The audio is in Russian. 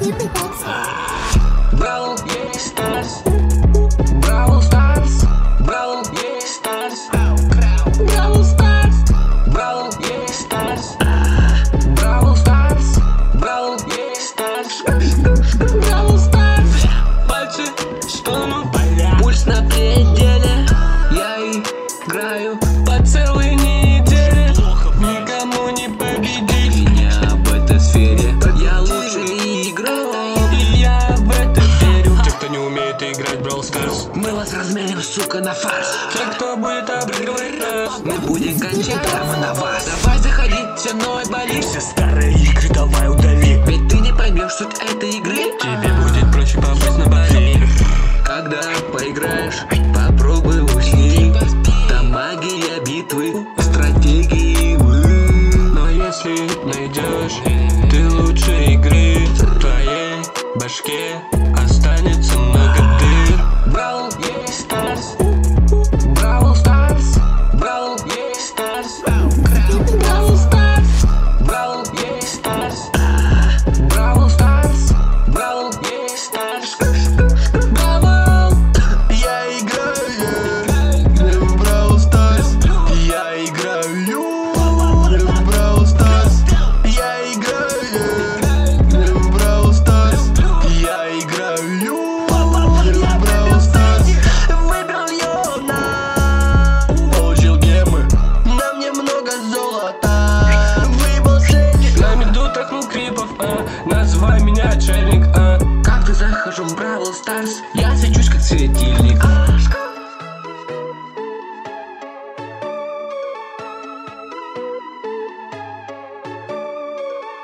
Бравл Старс, Бравл Старс, Бравл Старс, Бравл Старс, Бравл Старс, Бравл Старс, Бравл Старс, Бравл Старс. Пальцы стонут, пульс на пределе. Я играю по целой неделе. Никому не победить меня в этой сфере. Я лучший игрок, и я в это верю. Те, кто не умеет играть в Brawl Stars, мы вас разменим, сука, на фарс. Те, кто будет обыгрывать нас, мы будем кончать прямо на вас. Давай заходи, все новое болит. Все старые игры давай удали. Ведь ты не поймешь суть этой игры. Тебе будет проще попасть на бои. Когда поиграешь, попробуй усни. Там магия битвы, стратегии вы. Но если найдешь ты лучшей игры, в твоей башке останется много дыр. Бравл Старс, Бравл Старс, Бравл Старс, Бравл Старс, Бравл Старс, Бравл Старс, Бравл Старс. Я играю в Brawl Stars. Я играю в Brawl Stars. Я играю в Brawl Stars. Я играю в Brawl Stars. Выбрал Йона, получил гемы, на мне много золота. Выбрал Шейни, На меду трахнул крипов, называй меня отшельник. Как ты захожу в Бравл Старс, я светюсь как светильник.